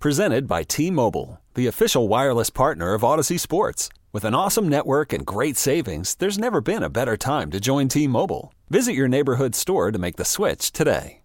Presented by T-Mobile, the official wireless partner of Odyssey Sports. With an awesome network and great savings, there's never been a better time to join T-Mobile. Visit your neighborhood store to make the switch today.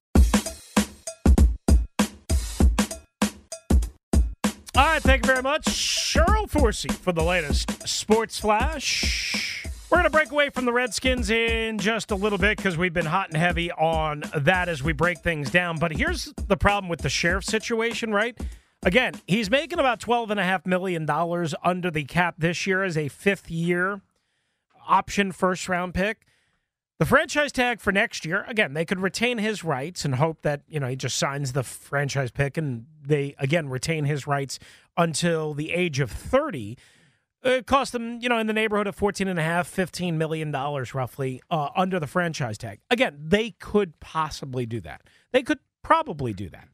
All right, thank you very much, Cheryl Forsey, for the latest Sports Flash. We're going to break away from the Redskins in just a little bit because we've been hot and heavy on that as we break things down. But here's the problem with the Sheriff situation, right? Again, he's making about $12.5 million under the cap this year as a fifth-year option first-round pick. The franchise tag for next year, again, they could retain his rights and hope that, he just signs the franchise pick and they, again, retain his rights until the age of 30. It cost them, in the neighborhood of $14.5, $15 million roughly under the franchise tag. Again, they could possibly do that. They could probably do that.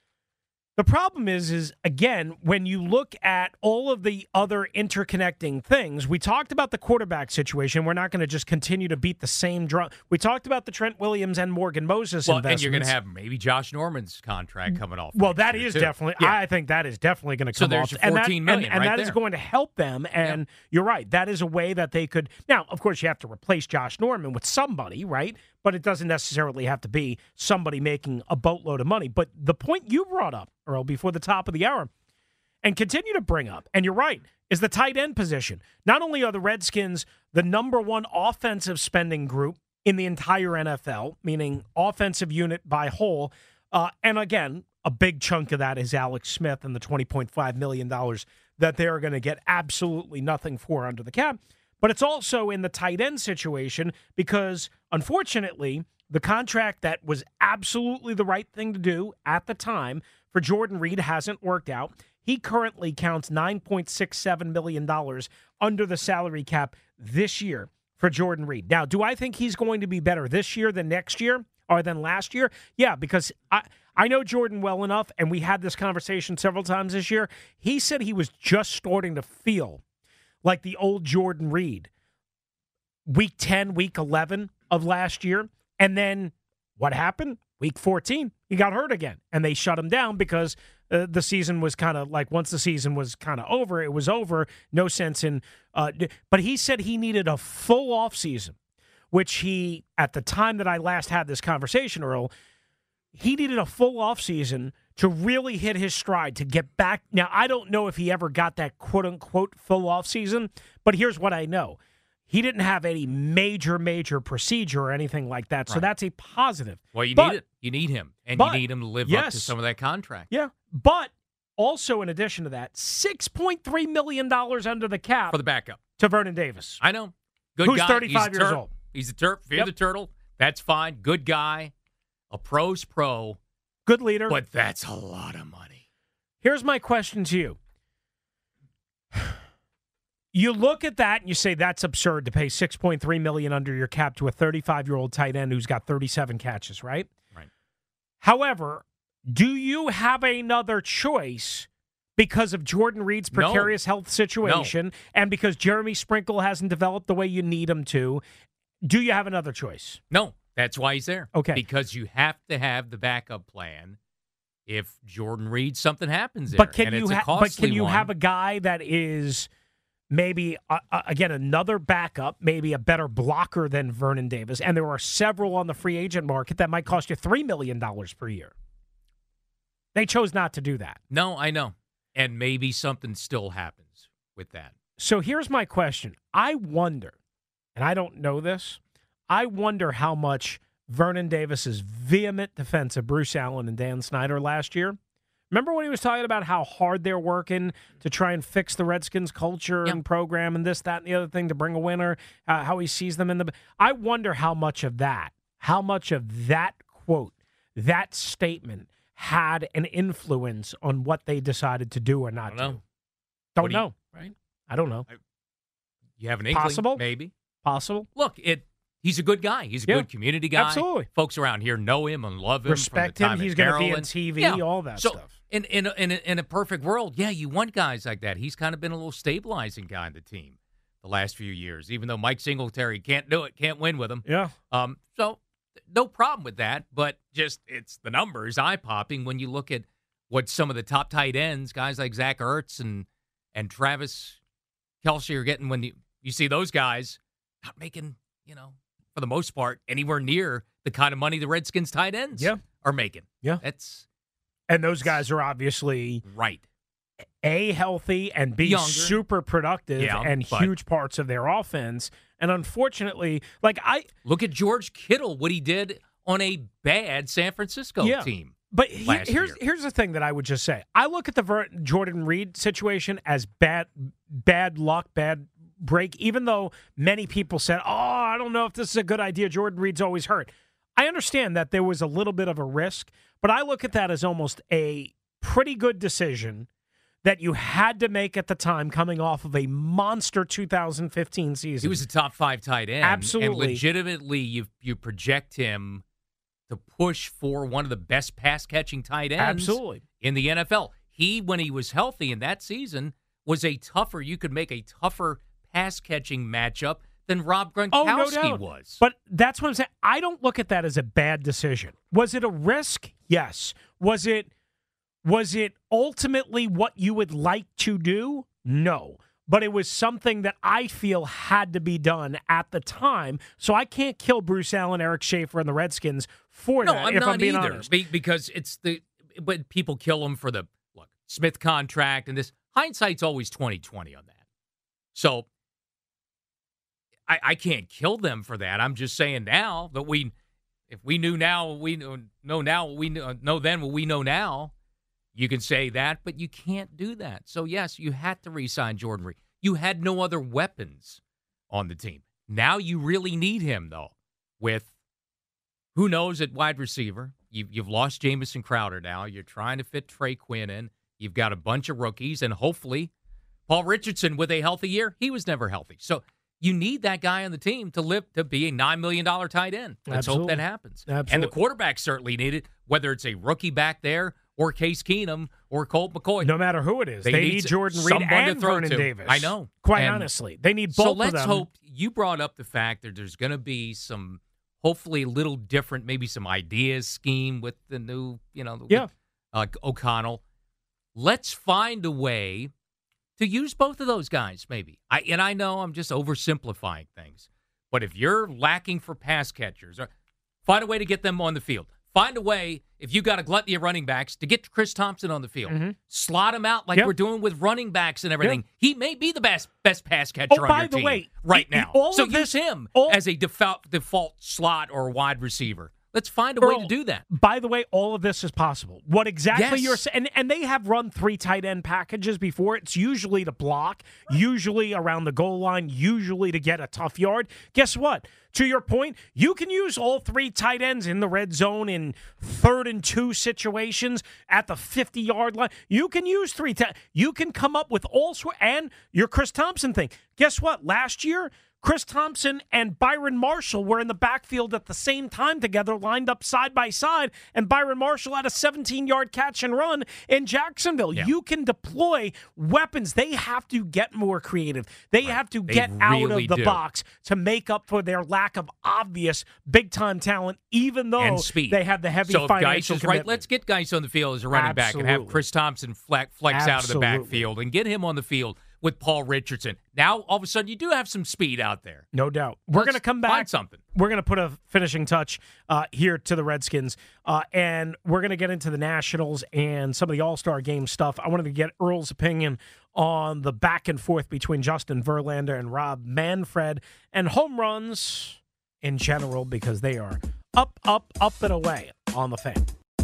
The problem is again, when you look at all of the other interconnecting things, we talked about the quarterback situation. We're not going to just continue to beat the same drum. We talked about the Trent Williams and Morgan Moses investments. And you're going to have maybe Josh Norman's contract coming off. Well, that is definitely, I think that is definitely going to come off. So there's $14 million and right that there. is going to help them. And you're right. That is a way that they could. Now, of course, you have to replace Josh Norman with somebody, right? But it doesn't necessarily have to be somebody making a boatload of money. But the point you brought up, Earl, before the top of the hour, and continue to bring up, and you're right, is the tight end position. Not only are the Redskins the number one offensive spending group in the entire NFL, meaning offensive unit by whole, and again, a big chunk of that is Alex Smith and the $20.5 million that they're going to get absolutely nothing for under the cap. But it's also in the tight end situation because, unfortunately, the contract that was absolutely the right thing to do at the time for Jordan Reed hasn't worked out. He currently counts $9.67 million under the salary cap this year for Jordan Reed. Now, do I think he's going to be better this year than next year or than last year? Yeah, because I know Jordan well enough, and we had this conversation several times this year. He said he was just starting to feel like the old Jordan Reed, week 10, week 11 of last year. And then what happened? Week 14, he got hurt again. And they shut him down because the season was kind of like, once the season was kind of over, it was over. No sense in, but he said he needed a full offseason, which he, at the time that I last had this conversation, Earl, he needed a full offseason to really hit his stride, to get back. Now, I don't know if he ever got that quote-unquote full offseason, but here's what I know. He didn't have any major procedure or anything like that, so that's a positive. Well, you need it. You need him, and you need him to live up to some of that contract. Yeah, but also in addition to that, $6.3 million under the cap for the backup to Vernon Davis. I know. Good who's guy. 35 years old. He's a Terp. Fear the turtle. That's fine. Good guy. A pro's pro. Good leader. But that's a lot of money. Here's my question to you. You look at that and you say that's absurd to pay $6.3 million under your cap to a 35-year-old tight end who's got 37 catches, right? Right. However, do you have another choice because of Jordan Reed's precarious health situation and because Jeremy Sprinkle hasn't developed the way you need him to? Do you have another choice? No. That's why he's there. Okay. Because you have to have the backup plan if Jordan Reed, something happens there. But can you have a guy that is maybe, again, another backup, maybe a better blocker than Vernon Davis, and there are several on the free agent market that might cost you $3 million per year? They chose not to do that. No, I know. And maybe something still happens with that. So here's my question. I wonder, and I don't know this, I wonder how much Vernon Davis's vehement defense of Bruce Allen and Dan Snyder last year. Remember when he was talking about how hard they're working to try and fix the Redskins culture and program and this, that, and the other thing to bring a winner, how he sees them in the... I wonder how much of that quote, that statement had an influence on what they decided to do or not do. Don't know. Right? I don't know. You have an inkling? Possible? Maybe. Possible? Look, he's a good guy. He's a good community guy. Absolutely. Folks around here know him and love him. Respect from the him. time He's going to be on TV, all that stuff. In a perfect world, you want guys like that. He's kind of been a little stabilizing guy in the team the last few years, even though Mike Singletary can't do it, can't win with him. Yeah. So no problem with that, but just it's the numbers eye-popping when you look at what some of the top tight ends, guys like Zach Ertz and Travis Kelce are getting when you see those guys not making, for the most part, anywhere near the kind of money the Redskins tight ends are making. Yeah. And those guys are obviously right. A, healthy, and B, younger, super productive and huge parts of their offense. And unfortunately, look at George Kittle, what he did on a bad San Francisco team. But here's the thing that I would just say. I look at the Jordan Reed situation as bad luck, bad break, even though many people said, I don't know if this is a good idea. Jordan Reed's always hurt. I understand that there was a little bit of a risk, but I look at that as almost a pretty good decision that you had to make at the time coming off of a monster 2015 season. He was a top 5 tight end. Absolutely. And legitimately, you project him to push for one of the best pass-catching tight ends in the NFL. He, when he was healthy in that season, was you could make a tougher pass-catching matchup than Rob Gronkowski was. But that's what I'm saying. I don't look at that as a bad decision. Was it a risk? Yes. Was it ultimately what you would like to do? No. But it was something that I feel had to be done at the time. So I can't kill Bruce Allen, Eric Schaefer, and the Redskins for that, I'm being honest. Because but people kill them for the Smith contract and this. Hindsight's always 20/20 on that. So I can't kill them for that. I'm just saying now that if we knew now, we know now, we know then what we know now. You can say that, but you can't do that. So, yes, you had to re-sign Jordan Reed. You had no other weapons on the team. Now you really need him, though, with who knows at wide receiver. You've lost Jamison Crowder now. You're trying to fit Trey Quinn in. You've got a bunch of rookies, and hopefully Paul Richardson with a healthy year. He was never healthy. So you need that guy on the team to be a $9 million tight end. Let's hope that happens. Absolutely. And the quarterback certainly need it, whether it's a rookie back there or Case Keenum, or Colt McCoy. No matter who it is. They need Jordan Reed and Vernon Davis. I know. Quite honestly. They need both of them. So let's hope. You brought up the fact that there's going to be some, hopefully a little different, maybe some ideas scheme with the new, O'Connell. Let's find a way to use both of those guys, maybe. I know I'm just oversimplifying things. But if you're lacking for pass catchers, find a way to get them on the field. Find a way, if you got a gluttony of running backs, to get Chris Thompson on the field. Mm-hmm. Slot him out like we're doing with running backs and everything. Yep. He may be the best pass catcher on your team right now. So use him as a default slot or wide receiver. Let's find a way to do that. By the way, all of this is possible. What exactly you're saying, and they have run 3 tight end packages before. It's usually to block, usually around the goal line, usually to get a tough yard. Guess what? To your point, you can use all 3 tight ends in the red zone in 3rd and 2 situations at the 50-yard line. You can use 3 You can come up with all sorts. And your Chris Thompson thing. Guess what? Last year, Chris Thompson and Byron Marshall were in the backfield at the same time together, lined up side by side, and Byron Marshall had a 17-yard catch and run in Jacksonville. Yeah. You can deploy weapons. They have to get more creative. They have to get out of the box to make up for their lack of obvious big-time talent, even though they have the heavy financial commitment. Right, let's get Geis on the field as a running back and have Chris Thompson flex out of the backfield and get him on the field with Paul Richardson. Now, all of a sudden, you do have some speed out there. No doubt. We're going to come back. Find something. We're going to put a finishing touch here to the Redskins, and we're going to get into the Nationals and some of the All-Star Game stuff. I wanted to get Earl's opinion on the back and forth between Justin Verlander and Rob Manfred and home runs in general, because they are up, and away on the Fan.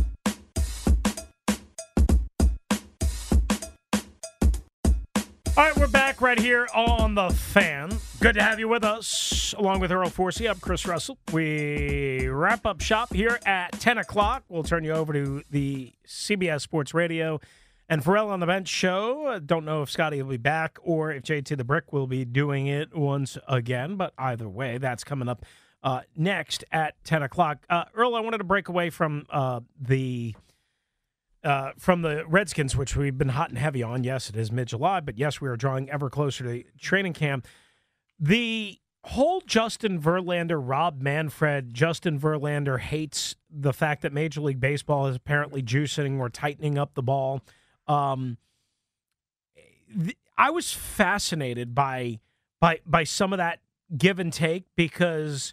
All right, we're back right here on The Fan. Good to have you with us, along with Earl Forsey. I'm Chris Russell. We wrap up shop here at 10 o'clock. We'll turn you over to the CBS Sports Radio and Pharrell on the Bench show. Don't know if Scotty will be back or if JT the Brick will be doing it once again, but either way, that's coming up next at 10 o'clock. Earl, I wanted to break away from the Redskins, which we've been hot and heavy on. Yes, it is mid-July, but yes, we are drawing ever closer to training camp. The whole Justin Verlander, Rob Manfred, Justin Verlander hates the fact that Major League Baseball is apparently juicing or tightening up the ball. I was fascinated by some of that give and take because,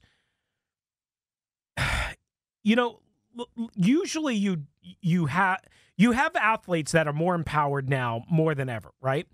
usually you have athletes that are more empowered now more than ever, right?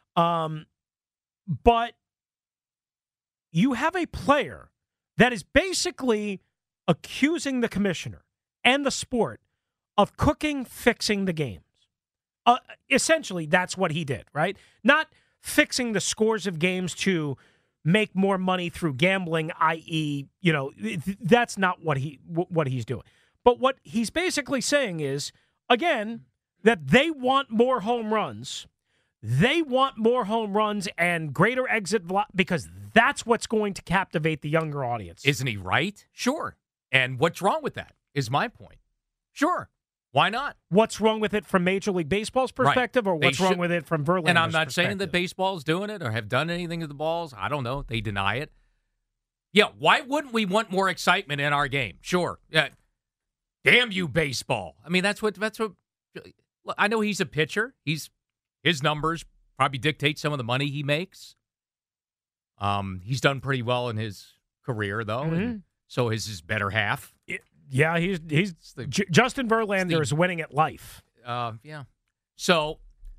But you have a player that is basically accusing the commissioner and the sport of fixing the games. Essentially, that's what he did, right? Not fixing the scores of games to make more money through gambling, i.e., that's not what he's doing. But what he's basically saying is, again, that they want more home runs. They want more home runs and greater exit velocity because that's what's going to captivate the younger audience. Isn't he right? Sure. And what's wrong with that is my point. Sure. Why not? What's wrong with it from Major League Baseball's perspective, or what's wrong with it from Verlander's And I'm not perspective? saying that baseball's doing it or have done anything to the balls. I don't know. They deny it. Yeah, why wouldn't we want more excitement in our game? Sure. Yeah. Damn you, baseball. I mean, that's what. I know he's a pitcher. His numbers probably dictate some of the money he makes. He's done pretty well in his career, though. Mm-hmm. And so is his better half. Yeah, Justin Verlander is winning at life. Yeah. So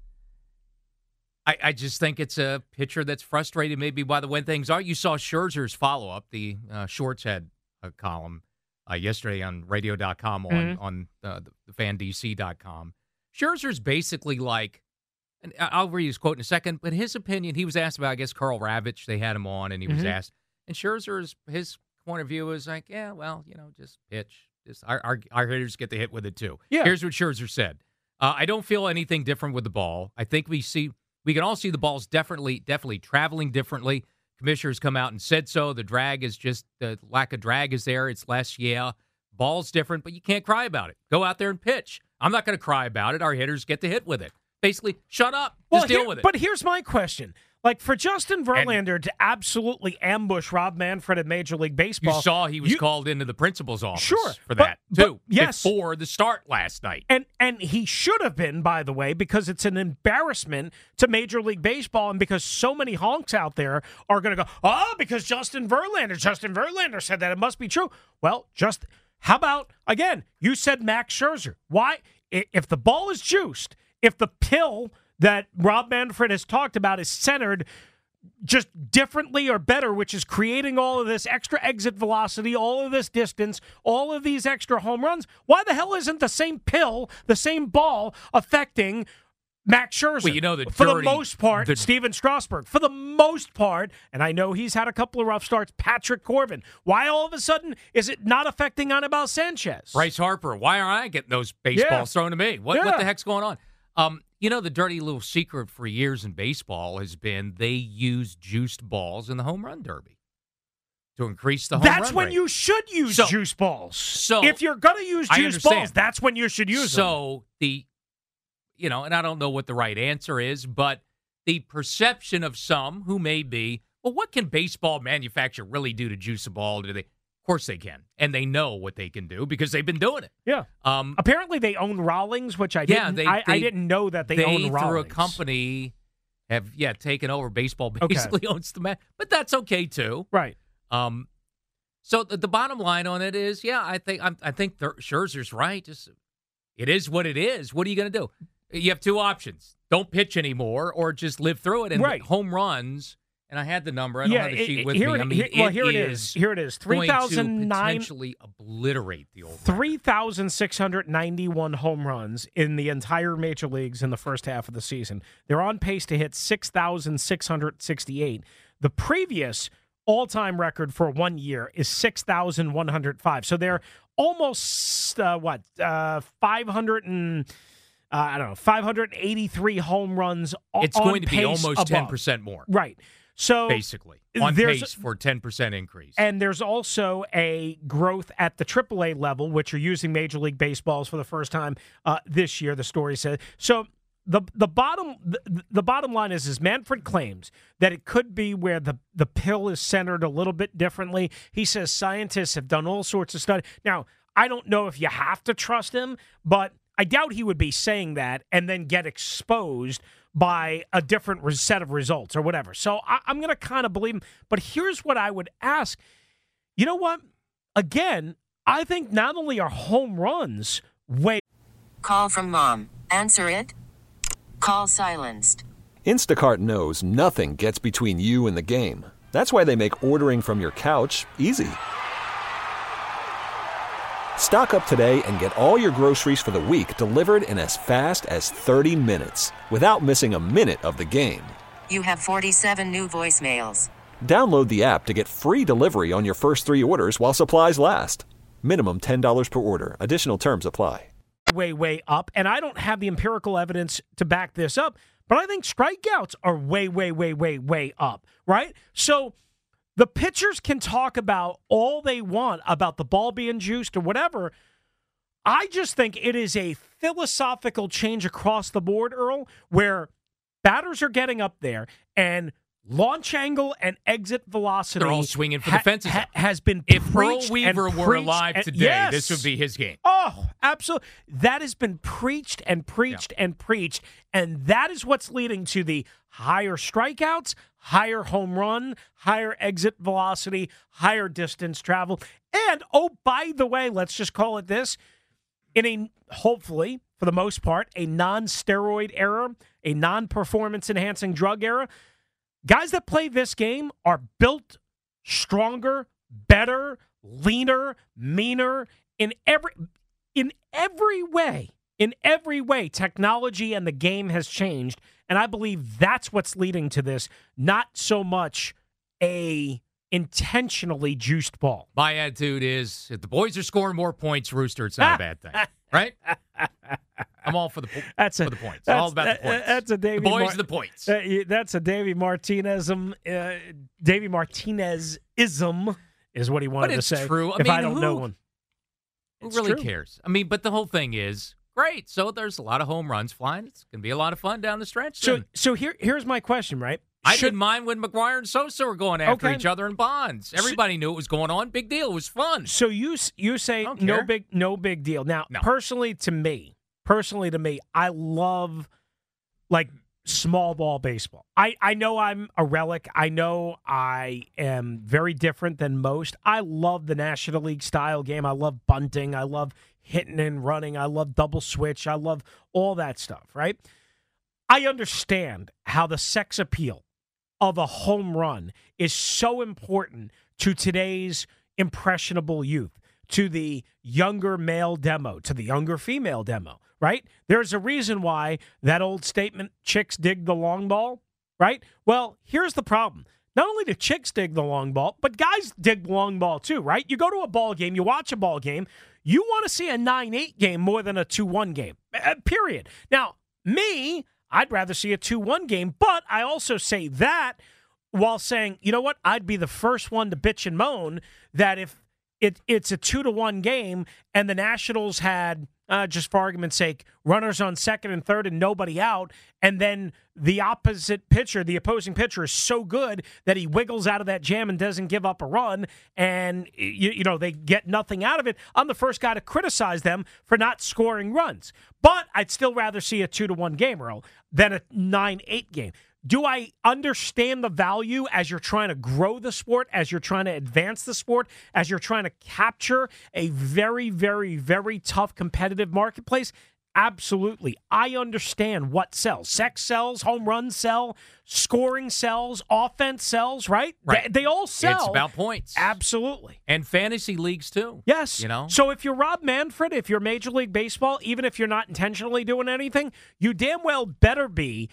I just think it's a pitcher that's frustrated maybe by the way things are. You saw Scherzer's follow-up. The Shorts had a column yesterday on radio.com on the fandc.com. Scherzer's basically like, and I'll read his quote in a second, but his opinion, he was asked about, I guess, Carl Ravitch. They had him on, and he was asked. And Scherzer's, his point of view is like, yeah, well, just pitch. Just our hitters get the hit with it, too. Yeah. Here's what Scherzer said. I don't feel anything different with the ball. I think we can all see the ball's definitely traveling differently. Commissioners come out and said so. The lack of drag is there. It's less, yeah. Ball's different, but you can't cry about it. Go out there and pitch. I'm not going to cry about it. Our hitters get the hit with it. Basically, shut up. Just deal with it. But here's my question. Like, for Justin Verlander to absolutely ambush Rob Manfred at Major League Baseball. You saw he was called into the principal's office for that, too. Yes. Before the start last night. And he should have been, by the way, because it's an embarrassment to Major League Baseball and because so many honks out there are going to go, because Justin Verlander said that. It must be true. Well, how about, again, you said Max Scherzer. Why? If the ball is juiced, if the pill that Rob Manfred has talked about is centered just differently or better, which is creating all of this extra exit velocity, all of this distance, all of these extra home runs, why the hell isn't the same pill, the same ball affecting Max Scherzer? Well, for the most part, Steven Strasburg. For the most part, and I know he's had a couple of rough starts, Patrick Corbin. Why all of a sudden is it not affecting Anibal Sanchez? Bryce Harper. Why aren't I getting those baseballs thrown to me? What the heck's going on? The dirty little secret for years in baseball has been they use juiced balls in the home run derby to increase the home run rate. That's when you should use juice balls. So if you're going to use juice balls, that's when you should use them. So and I don't know what the right answer is, but the perception of some who may be, well, what can baseball manufacturer really do to juice a ball? Of course they can, and they know what they can do because they've been doing it. Yeah. Apparently they own Rawlings, which I didn't. I didn't know that they own Rawlings. Through a company, have taken over baseball. Basically owns the man, but that's okay too. Right. So the bottom line on it is, I think Scherzer's right. Just it is what it is. What are you going to do? You have two options: don't pitch anymore, or just live through it. And home runs. And I had the number. I don't have the sheet with me. Here it is. Here it is. 3,009 potentially obliterate the old 3,691 home runs in the entire major leagues in the first half of the season. They're on pace to hit 6,668. The previous all-time record for 1 year is 6,105. So they're almost 583 home runs. It's going to be almost 10% more. Right. So basically, on pace for a 10% increase. And there's also a growth at the AAA level, which are using Major League Baseballs for the first time this year, the story said. So the bottom line is Manfred claims that it could be where the pill is centered a little bit differently. He says scientists have done all sorts of studies. Now, I don't know if you have to trust him, but I doubt he would be saying that and then get exposed by a different set of results or whatever. So I'm going to kind of believe him. But here's what I would ask. You know what? Again, I think not only are home runs way... Call from mom. Answer it. Call silenced. Instacart knows nothing gets between you and the game. That's why they make ordering from your couch easy. Stock up today and get all your groceries for the week delivered in as fast as 30 minutes without missing a minute of the game. You have 47 new voicemails. Download the app to get free delivery on your first 3 orders while supplies last. Minimum $10 per order. Additional terms apply. Way up, and I don't have the empirical evidence to back this up, but I think strikeouts are way up, right? So the pitchers can talk about all they want about the ball being juiced or whatever. I just think it is a philosophical change across the board, Earl, where batters are getting up there and launch angle and exit velocity. They're all swinging for the fences. Has been if preached. Earl Weaver were alive today, yes. This would be his game. Oh, absolutely. That has been preached and preached and preached, and that is what's leading to the higher strikeouts, higher home run, higher exit velocity, higher distance travel. And, oh, by the way, let's just call it this, in a, hopefully, for the most part, a non-steroid era, a non-performance-enhancing drug era, guys that play this game are built stronger, better, leaner, meaner in every way. In every way, technology and the game has changed, and I believe that's what's leading to this, not so much a intentionally juiced ball. My attitude is, if the boys are scoring more points, Rooster, it's not a bad thing, right? I'm all for the points. All about the points. That's a Davey. The boys are the points. That's a Davey Martinezism. Davey Martinez-ism is what he wanted to say. But it's true. I don't know one. Who really cares? I mean, but the whole thing is, great. So there's a lot of home runs flying. It's going to be a lot of fun down the stretch. So here's my question, right? I didn't mind when McGuire and Sosa were going after each other in bonds. Everybody knew it was going on. Big deal. It was fun. So you say no big deal. Now, personally to me, I love like small ball baseball. I know I'm a relic. I know I am very different than most. I love the National League style game. I love bunting. I love hitting and running. I love double switch. I love all that stuff, right? I understand how the sex appeal of a home run is so important to today's impressionable youth, to the younger male demo, to the younger female demo, right? There's a reason why that old statement, chicks dig the long ball, right? Well, here's the problem. Not only do chicks dig the long ball, but guys dig the long ball too, right? You go to a ball game, you watch a ball game, you want to see a 9-8 game more than a 2-1 game, period. Now, me, I'd rather see a 2-1 game, but I also say that while saying, you know what, I'd be the first one to bitch and moan that if it's a 2-1 game and the Nationals had, just for argument's sake, runners on second and third and nobody out, and then the opposite pitcher, the opposing pitcher, is so good that he wiggles out of that jam and doesn't give up a run, and you know they get nothing out of it. I'm the first guy to criticize them for not scoring runs. But I'd still rather see a 2-1 game, Earl, than a 9-8 game. Do I understand the value as you're trying to grow the sport, as you're trying to advance the sport, as you're trying to capture a very, very, very tough competitive marketplace? Absolutely. I understand what sells. Sex sells, home runs sell, scoring sells, offense sells, right? They all sell. It's about points. Absolutely. And fantasy leagues too. Yes. You know? So if you're Rob Manfred, if you're Major League Baseball, even if you're not intentionally doing anything, you damn well better be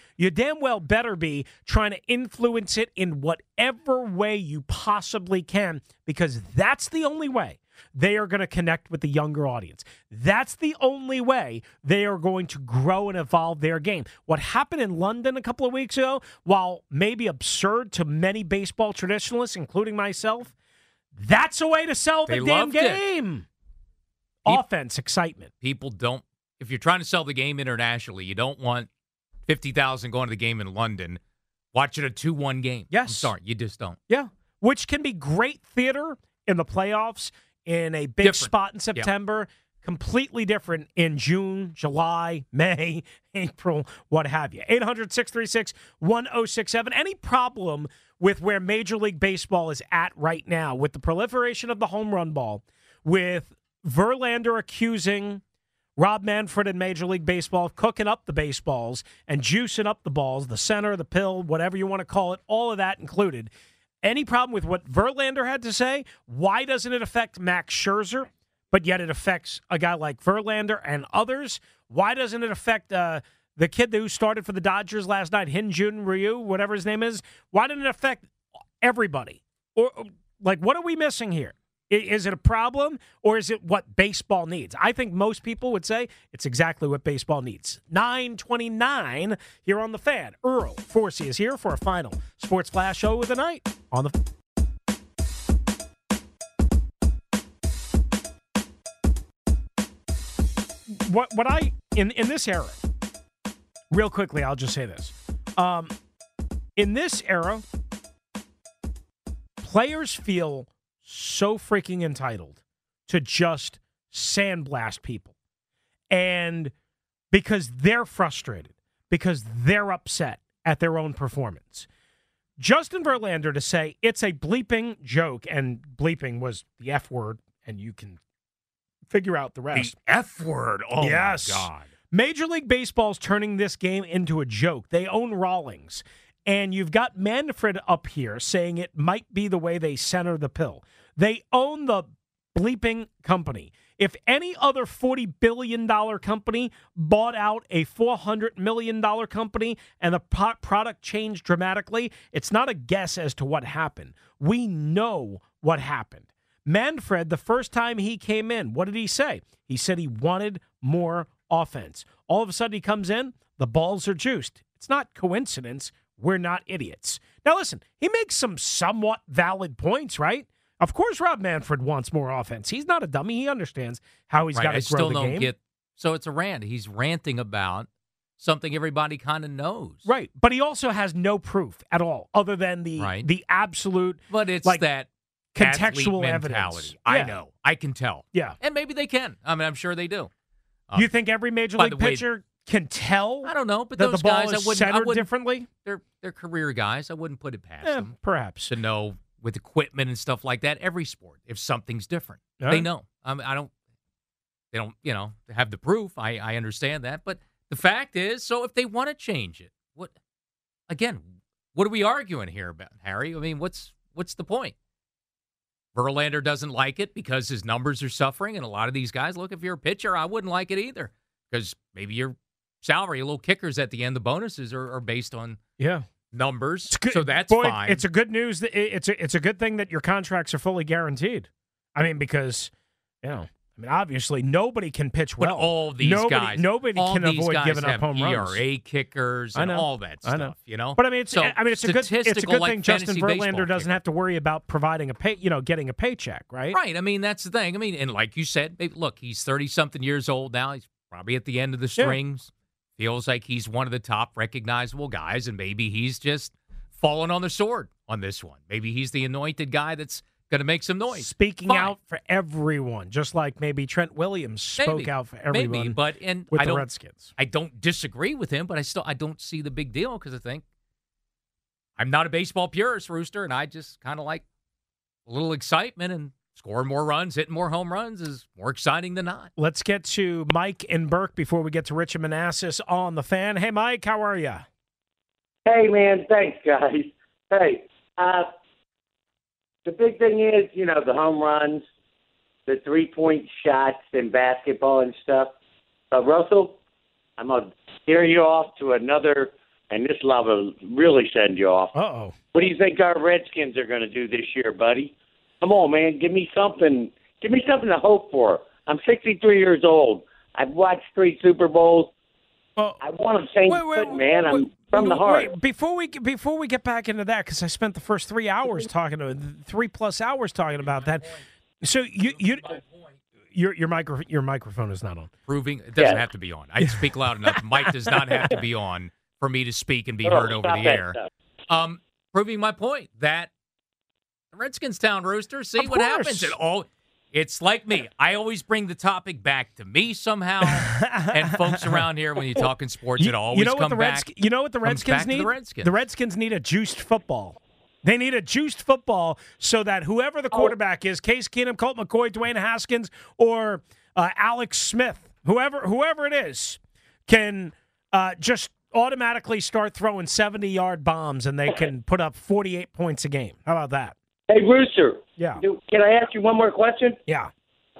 trying to influence it in whatever way you possibly can, because that's the only way they are going to connect with the younger audience. That's the only way they are going to grow and evolve their game. What happened in London a couple of weeks ago, while maybe absurd to many baseball traditionalists, including myself, that's a way to sell the damn game. Offense, excitement. People don't, if you're trying to sell the game internationally, you don't want 50,000 going to the game in London, watching a 2-1 game. Yes. I'm sorry, you just don't. Yeah, which can be great theater in the playoffs, in a big spot in September. Yeah. Completely different in June, July, May, April, what have you. 800-636-1067. Any problem with where Major League Baseball is at right now with the proliferation of the home run ball, with Verlander accusing Rob Manfred in Major League Baseball of cooking up the baseballs and juicing up the balls, the center, the pill, whatever you want to call it, all of that included. Any problem with what Verlander had to say? Why doesn't it affect Max Scherzer? But yet it affects a guy like Verlander and others. Why doesn't it affect the kid who started for the Dodgers last night, Hyun-Jin Ryu, whatever his name is? Why didn't it affect everybody? Or like, what are we missing here? Is it a problem, or is it what baseball needs? I think most people would say it's exactly what baseball needs. 9:29 here on The Fan. Earl Forsey is here for a final Sports Flash show of the night on the. What I in this era, real quickly, I'll just say this. In this era, players feel so freaking entitled to just sandblast people. And because they're frustrated, because they're upset at their own performance. Justin Verlander to say it's a bleeping joke, and bleeping was the F word, and you can figure out the rest. The F word. Oh, yes. My God. Major League Baseball's turning this game into a joke. They own Rawlings. And you've got Manfred up here saying it might be the way they center the pill. They own the bleeping company. If any other $40 billion company bought out a $400 million company and the product changed dramatically, it's not a guess as to what happened. We know what happened. Manfred, the first time he came in, what did he say? He said he wanted more offense. All of a sudden he comes in, the balls are juiced. It's not coincidence. We're not idiots. Now listen, he makes some somewhat valid points, right? Of course Rob Manfred wants more offense. He's not a dummy. He understands how he's got to grow the game. I still don't get, so it's a rant. He's ranting about something everybody kind of knows. Right, but he also has no proof at all other than the absolute, but it's like, that contextual mentality. Evidence. I Yeah. know. I can tell. Yeah. And maybe they can. I mean, I'm sure they do. You think every Major League pitcher can tell? I don't know, but that those the ball guys, is centered differently? They're career guys. I wouldn't put it past them. Perhaps. To know with equipment and stuff like that, every sport, if something's different. All they right. know. They don't, have the proof. I understand that. But the fact is, so if they want to change it, what are we arguing here about, Harry? I mean, what's the point? Verlander doesn't like it because his numbers are suffering, and a lot of these guys, look, if you're a pitcher, I wouldn't like it either because maybe your salary, a little kickers at the end, the bonuses are based on numbers, so that's fine. It's a good news. It's a good thing that your contracts are fully guaranteed. I mean, because obviously nobody can pitch well. But all these guys, nobody can avoid giving up home runs. ERA kickers and all that stuff. I know. But I mean, it's a good thing. Justin Verlander doesn't have to worry about providing getting a paycheck, right? Right. I mean, that's the thing. I mean, and like you said, look, he's 30-something years old now. He's probably at the end of the strings. Feels like he's one of the top recognizable guys, and maybe he's just fallen on the sword on this one. Maybe he's the anointed guy that's going to make some noise. Speaking out for everyone, just like maybe Trent Williams spoke out for everyone with the Redskins. I don't disagree with him, but I don't see the big deal because I think I'm not a baseball purist, Rooster, and I just kind of like a little excitement, and scoring more runs, hitting more home runs is more exciting than not. Let's get to Mike in Burke before we get to Rich and Manassas on the Fan. Hey, Mike, how are you? Hey, man, thanks, guys. Hey, the big thing is, the home runs, the three-point shots in basketball and stuff. Russell, I'm going to steer you off to another, and this will really send you off. Uh-oh. What do you think our Redskins are going to do this year, buddy? Come on, man. Give me something. Give me something to hope for. I'm 63 years old. I've watched 3 Super Bowls. I want to change foot, man. I'm from the heart. Before we get back into that, because I spent the first 3 hours 3+ hours talking about that. So your microphone is not on. Proving it doesn't have to be on. I speak loud enough. Mic does not have to be on for me to speak and be heard over the air. Proving my point that the Redskins Town Rooster, see what happens. It's like me. I always bring the topic back to me somehow. And folks around here, when you're talking sports, it always comes back. You know what the Redskins need? The Redskins need a juiced football. They need a juiced football so that whoever the quarterback is, Case Keenum, Colt McCoy, Dwayne Haskins, or Alex Smith, whoever it is, can just automatically start throwing 70-yard bombs and they can put up 48 points a game. How about that? Hey, Rooster. Yeah. Can I ask you one more question? Yeah.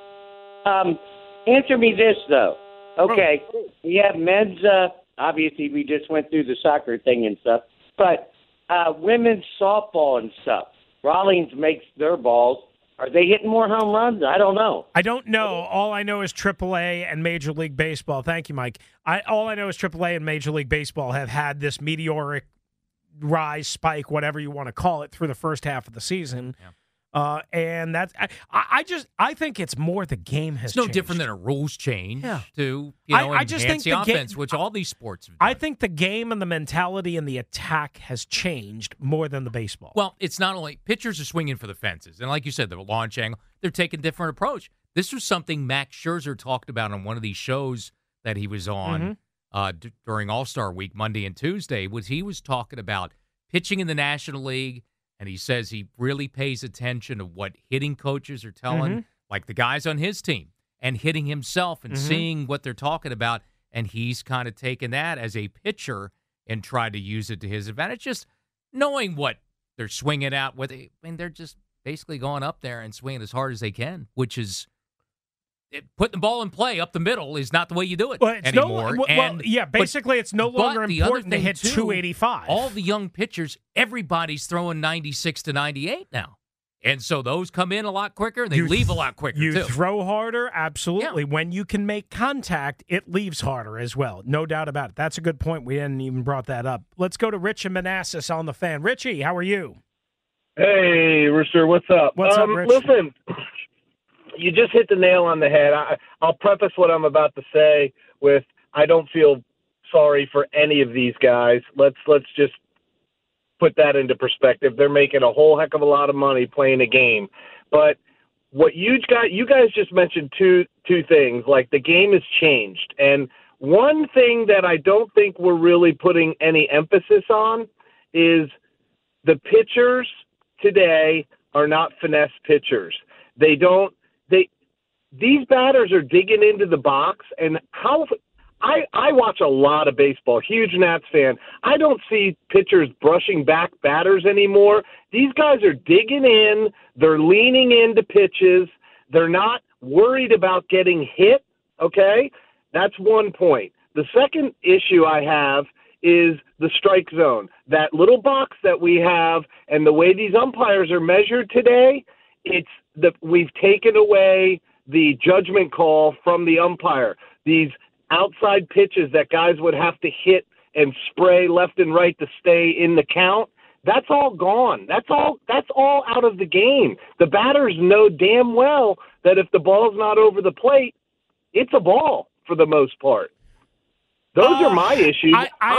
Answer me this, though. Okay, we have men's, obviously we just went through the soccer thing and stuff, but women's softball and stuff. Rawlings makes their balls. Are they hitting more home runs? I don't know. I don't know. All I know is AAA and Major League Baseball. Thank you, Mike. All I know is AAA and Major League Baseball have had this meteoric rise, spike, whatever you want to call it, through the first half of the season. Yeah. And that's I think it's more the game has changed. It's no different than a rules change to I just enhance think the offense, which all these sports have done. I think the game and the mentality and the attack has changed more than the baseball. Well, it's not only pitchers are swinging for the fences, and like you said, the launch angle, they're taking a different approach. This was something Max Scherzer talked about on one of these shows that he was on during All-Star Week, Monday and Tuesday. He was talking about pitching in the National League. And he says he really pays attention to what hitting coaches are telling, like the guys on his team, and hitting himself and seeing what they're talking about. And he's kind of taken that as a pitcher and tried to use it to his advantage, just knowing what they're swinging at. They're just basically going up there and swinging as hard as they can, which is putting the ball in play up the middle is not the way you do it anymore. Basically it's no longer important to hit 285. All the young pitchers, everybody's throwing 96 to 98 now. And so those come in a lot quicker, and they leave a lot quicker, You too. throw harder, absolutely. Yeah. When you can make contact, it leaves harder as well. No doubt about it. That's a good point. We hadn't even brought that up. Let's go to Rich and Manassas on the Fan. Richie, how are you? Hey, Rooster, what's up? What's up, Rich? Listen, you just hit the nail on the head. I'll preface what I'm about to say with I don't feel sorry for any of these guys. Let's just put that into perspective. They're making a whole heck of a lot of money playing a game. But what you guys just mentioned two things. Like, the game has changed. And one thing that I don't think we're really putting any emphasis on is the pitchers today are not finesse pitchers. These batters are digging into the box, and I watch a lot of baseball, huge Nats fan. I don't see pitchers brushing back batters anymore. These guys are digging in, they're leaning into pitches, they're not worried about getting hit, okay? That's one point. The second issue I have is the strike zone. That little box that we have and the way these umpires are measured today, we've taken away the judgment call from the umpire. These outside pitches that guys would have to hit and spray left and right to stay in the count, that's all gone. That's all out of the game. The batters know damn well that if the ball's not over the plate, it's a ball for the most part. Those are my issues.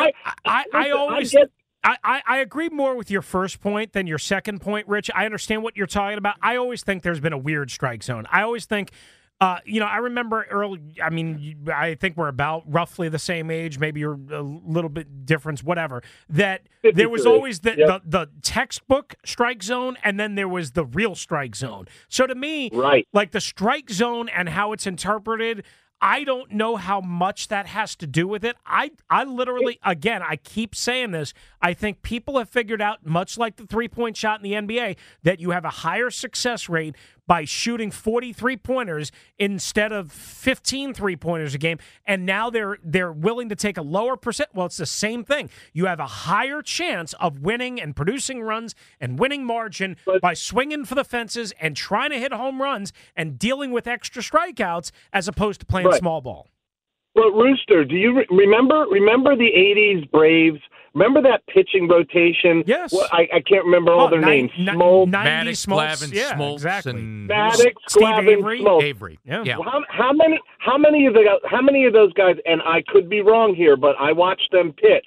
I agree more with your first point than your second point, Rich. I understand what you're talking about. I always think there's been a weird strike zone. I always think, I remember I think we're about roughly the same age. Maybe you're a little bit difference, whatever. That there was always the textbook strike zone, and then there was the real strike zone. So to me, like the strike zone and how it's interpreted, I don't know how much that has to do with it. I literally, again, I keep saying this, I think people have figured out, much like the three-point shot in the NBA, that you have a higher success rate by shooting 40 three-pointers instead of 15 three-pointers a game, and now they're willing to take a lower percent. Well, it's the same thing. You have a higher chance of winning and producing runs and winning margin by swinging for the fences and trying to hit home runs and dealing with extra strikeouts as opposed to playing small ball. Well, Rooster, do you remember the 80s Braves? Remember that pitching rotation? Yes. Well, I can't remember all their names. Smoltz, Maddox, Glavine, Smoltz, exactly. and Maddox, Glavine, Smoltz. Avery. Yeah. Well, how many of those guys? And I could be wrong here, but I watched them pitch,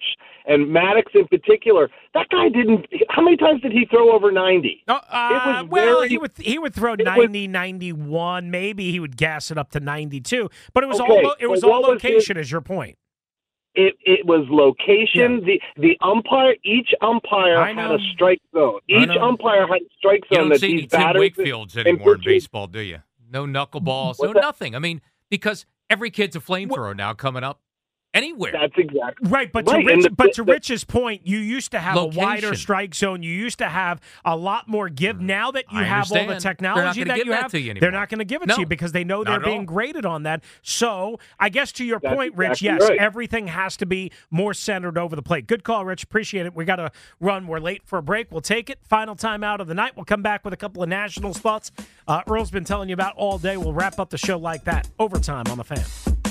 and Maddox in particular, that guy didn't. How many times did he throw over 90? He would throw 90, 91. Maybe he would gas it up to 92. But it was all location, is your point. It was location. Yeah. Each umpire had a strike zone. Each umpire had a strike zone. You don't see any Tim Wakefields anymore in baseball, do you? No knuckleballs, nothing. I mean, because every kid's a flamethrower now coming up anywhere. That's exactly right. But to Rich's point, you used to have a wider strike zone. You used to have a lot more give. Now that you have all the technology that you have, they're not going to give it to you because they know they're being graded on that. So I guess to your point, Rich, yes, everything has to be more centered over the plate. Good call, Rich. Appreciate it. We got to run. We're late for a break. We'll take it. Final time out of the night. We'll come back with a couple of Nationals thoughts Earl's been telling you about all day. We'll wrap up the show like that. Overtime on the Fan.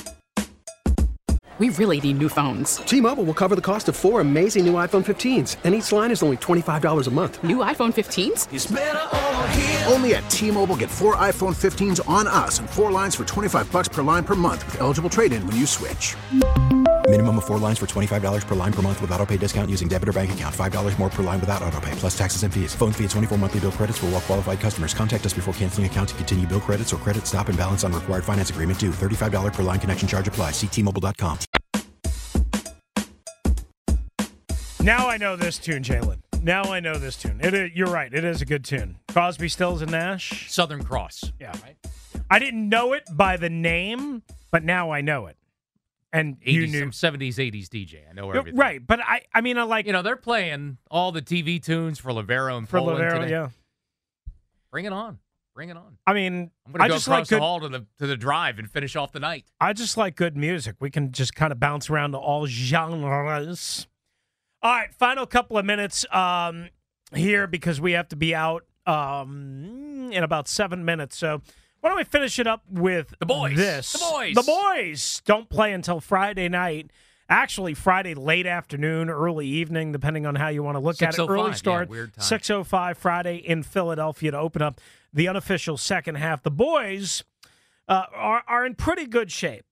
We really need new phones. T-Mobile will cover the cost of 4 amazing new iPhone 15s, and each line is only $25 a month. New iPhone 15s? It's better over here. Only at T-Mobile, get 4 iPhone 15s on us and 4 lines for $25 per line per month with eligible trade-in when you switch. Minimum of 4 lines for $25 per line per month with autopay discount using debit or bank account. $5 more per line without autopay, plus taxes and fees. Phone fee at 24 monthly bill credits for well-qualified customers. Contact us before canceling account to continue bill credits or credit stop and balance on required finance agreement due. $35 per line connection charge applies. See T-Mobile.com. Now I know this tune, Jalen. Now I know this tune. You're right. It is a good tune. Crosby, Stills, and Nash. Southern Cross. Yeah. Right? I didn't know it by the name, but now I know it. And 80s, you knew 70s, 80s DJ. I know everything. Right, but I mean, I like... they're playing all the TV tunes for Livero and Poland today. Yeah. Bring it on. Bring it on. I mean, I'm going to go across the hall to the drive and finish off the night. I just like good music. We can just kind of bounce around to all genres. All right, final couple of minutes here because we have to be out in about 7 minutes. So why don't we finish it up with the boys? The boys don't play until Friday night. Actually, Friday late afternoon, early evening, depending on how you want to look at it. Early start, 6:05 Friday in Philadelphia to open up the unofficial second half. The boys are in pretty good shape.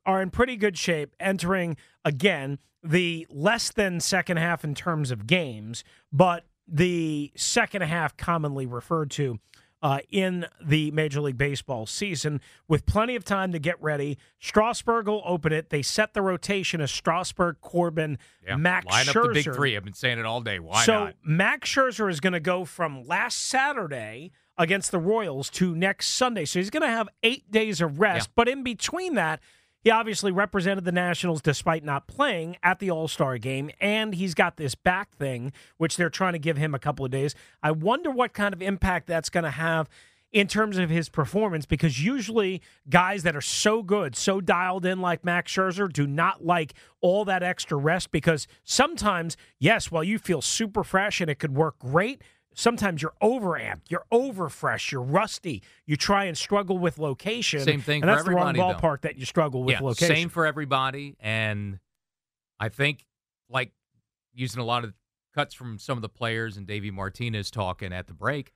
Entering again the less than second half in terms of games, but the second half commonly referred to in the Major League Baseball season, with plenty of time to get ready. Strasburg will open it. They set the rotation as Strasburg, Corbin, Max Scherzer. Line up the big three. I've been saying it all day. Why not? So Max Scherzer is going to go from last Saturday against the Royals to next Sunday. So he's going to have 8 days of rest, but in between that, he obviously represented the Nationals despite not playing at the All-Star game, and he's got this back thing, which they're trying to give him a couple of days. I wonder what kind of impact that's going to have in terms of his performance, because usually guys that are so good, so dialed in like Max Scherzer do not like all that extra rest, because sometimes, yes, while you feel super fresh and it could work great, sometimes you're overamped, you're overfresh, you're rusty. You try and struggle with location. Same thing and for that's everybody, the wrong ballpark that you struggle with location. Same for everybody. And I think, like using a lot of cuts from some of the players and Davey Martinez talking at the break,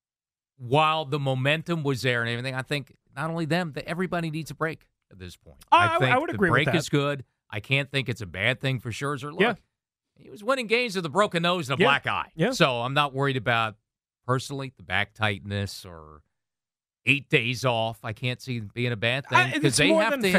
while the momentum was there and everything, I think not only them, everybody needs a break at this point. I would agree with that. The break is good. I can't think it's a bad thing for Scherzer. Look, he was winning games with a broken nose and a black eye. Yeah. So I'm not worried about, personally, the back tightness or 8 days off. I can't see it being a bad thing because they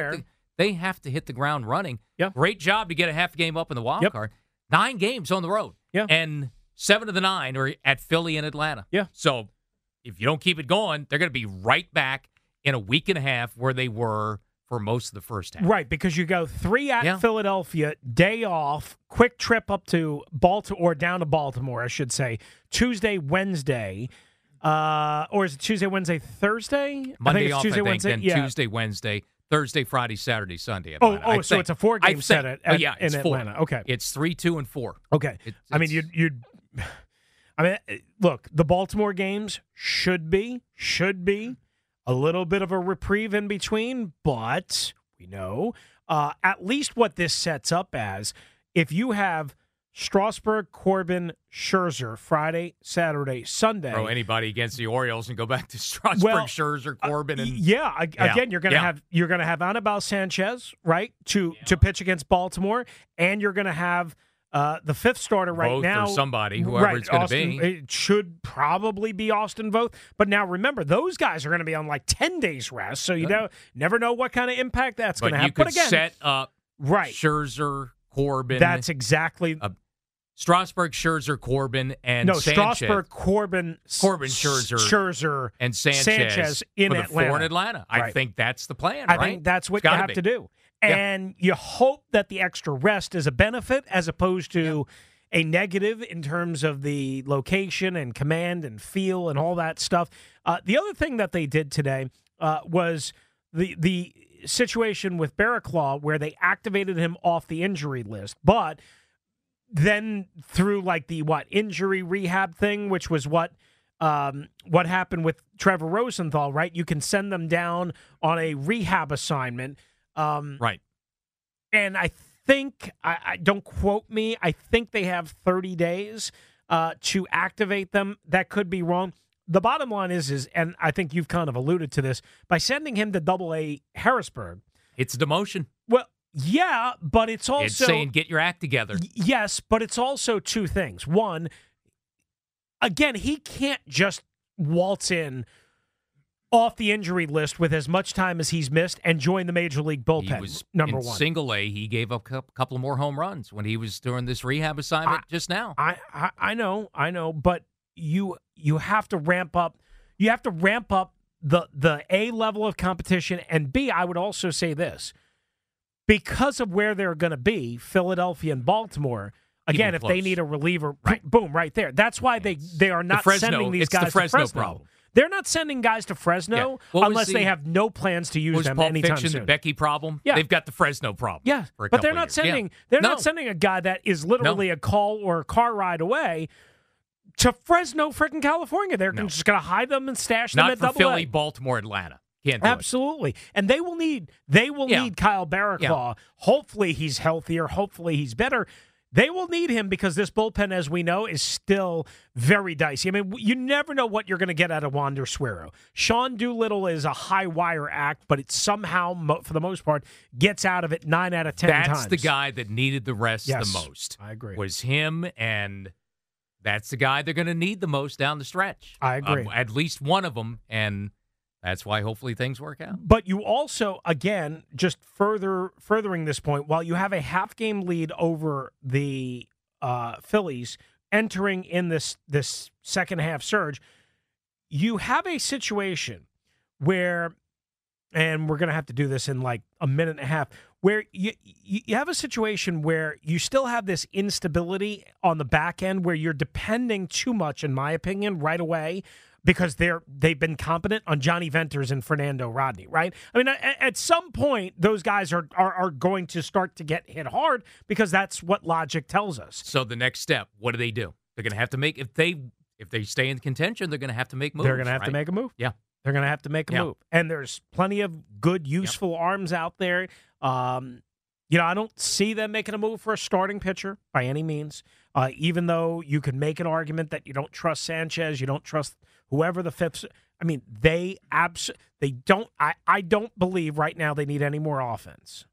have to hit the ground running. Yeah. Great job to get a half game up in the wild card. 9 games on the road. Yeah. And 7 of the 9 are at Philly and Atlanta. Yeah. So if you don't keep it going, they're going to be right back in a week and a half where they were for most of the first half. Right, because you go 3 at Philadelphia, day off, quick trip up to Baltimore, or down to Baltimore, I should say, Tuesday, Wednesday, or is it Tuesday, Wednesday, Thursday? Monday I think it's off, Tuesday, Wednesday. Then Tuesday, Wednesday, Thursday, Friday, Saturday, Sunday. So it's a 4-game set in Atlanta. 4. Okay. It's 3, 2, and 4. Okay. Look, the Baltimore games should be a little bit of a reprieve in between, but we know at least what this sets up as, if you have Strasburg, Corbin, Scherzer, Friday, Saturday, Sunday. Throw anybody against the Orioles and go back to Strasburg, Scherzer, Corbin, and again, you're gonna have Anibal Sanchez, right, to pitch against Baltimore, and you're gonna have The fifth starter right Voth now, or somebody, whoever it's going to be. It should probably be Austin Voth. But now remember, those guys are going to be on like 10 days rest, so you never know what kind of impact that's going to have. But you could set up right. Scherzer, Corbin. That's exactly. Strasburg, Scherzer, Corbin, and Sanchez. Strasburg, Corbin, Scherzer, and Sanchez in for the Atlanta. four in Atlanta. Right. I think that's the plan, I think that's what you have to do. And you hope that the extra rest is a benefit as opposed to a negative in terms of the location and command and feel and all that stuff. The other thing that they did today was the situation with Barraclough where they activated him off the injury list, but then through like the injury rehab thing, which was what happened with Trevor Rosenthal, right? You can send them down on a rehab assignment. Right. And I think, I don't quote me, I think they have 30 days to activate them. That could be wrong. The bottom line is, and I think you've kind of alluded to this, by sending him to Double-A Harrisburg. It's demotion. Well, yeah, but it's also... It's saying get your act together. Yes, but it's also two things. One, again, he can't just waltz in off the injury list with as much time as he's missed and join the Major League bullpen, He was number in one. Single A, he gave up a couple more home runs when he was doing this rehab assignment just now. I know, but you have to ramp up. You have to ramp up the A level of competition, and B, I would also say this. Because of where they're going to be, Philadelphia and Baltimore, again, if they need a reliever, boom, right there. That's why they are not sending these guys to Fresno. To Fresno. Problem. They're not sending guys to Fresno unless they have no plans to use them anytime soon. The Becky problem? Yeah. They've got the Fresno problem. Yeah, but they're not sending. Yeah. They're not sending a guy that is literally a call or a car ride away to Fresno, freaking California. They're just going to hide them and stash them at Double-A. Not for Philly, Baltimore, Atlanta. Can't do Absolutely. And they will need Kyle Barraclough. Yeah. Hopefully he's healthier. Hopefully he's better. They will need him because this bullpen, as we know, is still very dicey. I mean, you never know what you're going to get out of Wander Suero. Sean Doolittle is a high-wire act, but it somehow, for the most part, gets out of it 9 out of 10 times. That's the guy that needed the rest the most. I agree. Was him, and that's the guy they're going to need the most down the stretch. I agree. At least one of them, and that's why hopefully things work out. But you also, again, just furthering this point, while you have a half-game lead over the Phillies entering in this second-half surge, you have a situation where, and we're going to have to do this in like a minute and a half, where you have a situation where you still have this instability on the back end where you're depending too much, in my opinion, right away, because they've been competent on Johnny Venters and Fernando Rodney, right? I mean, at some point, those guys are going to start to get hit hard because that's what logic tells us. So the next step, what do? They're going to have to make, if they stay in contention, they're going to have to make moves. They're going to have to make a move. Yeah. They're going to have to make a move. And there's plenty of good, useful arms out there. I don't see them making a move for a starting pitcher by any means, even though you could make an argument that you don't trust Sanchez, you don't trust whoever the fifth. I mean, they don't. I don't believe right now they need any more offense.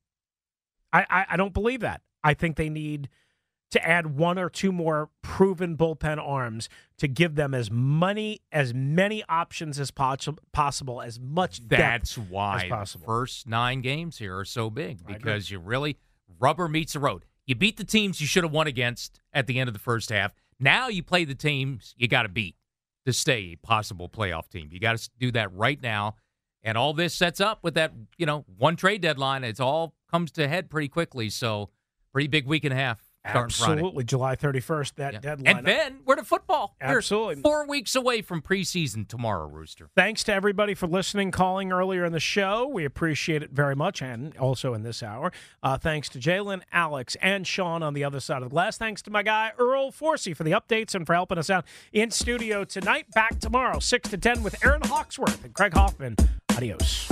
I don't believe that. I think they need to add one or two more proven bullpen arms to give them as many options as possible, as much depth That's why as possible. The first 9 games here are so big, because you really, rubber meets the road. You beat the teams you should have won against at the end of the first half. Now you play the teams you got to beat to stay a possible playoff team. You got to do that right now. And all this sets up with that, one trade deadline. It's all comes to head pretty quickly. So pretty big week and a half. Absolutely, July 31st, deadline. And then we're to football. Absolutely. We're 4 weeks away from preseason tomorrow, Rooster. Thanks to everybody for listening, calling earlier in the show. We appreciate it very much, and also in this hour. Thanks to Jalen, Alex, and Sean on the other side of the glass. Thanks to my guy, Earl Forsey, for the updates and for helping us out in studio tonight. Back tomorrow, 6 to 10 with Aaron Hawksworth and Craig Hoffman. Adios.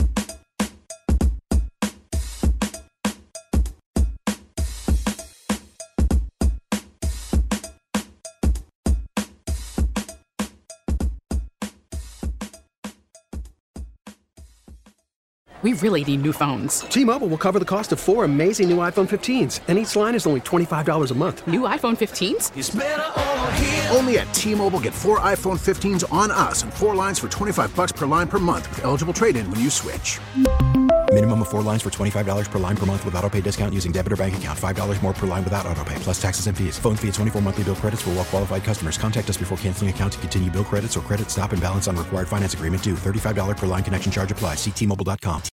We really need new phones. T-Mobile will cover the cost of 4 amazing new iPhone 15s, and each line is only $25 a month. New iPhone 15s? It's better over here. Only at T-Mobile, get 4 iPhone 15s on us and 4 lines for $25 per line per month with eligible trade-in when you switch. Minimum of 4 lines for $25 per line per month with autopay discount using debit or bank account. $5 more per line without autopay, plus taxes and fees. Phone fee at 24 monthly bill credits for well-qualified customers. Contact us before canceling account to continue bill credits or credit stop and balance on required finance agreement due. $35 per line connection charge applies. See T-Mobile.com.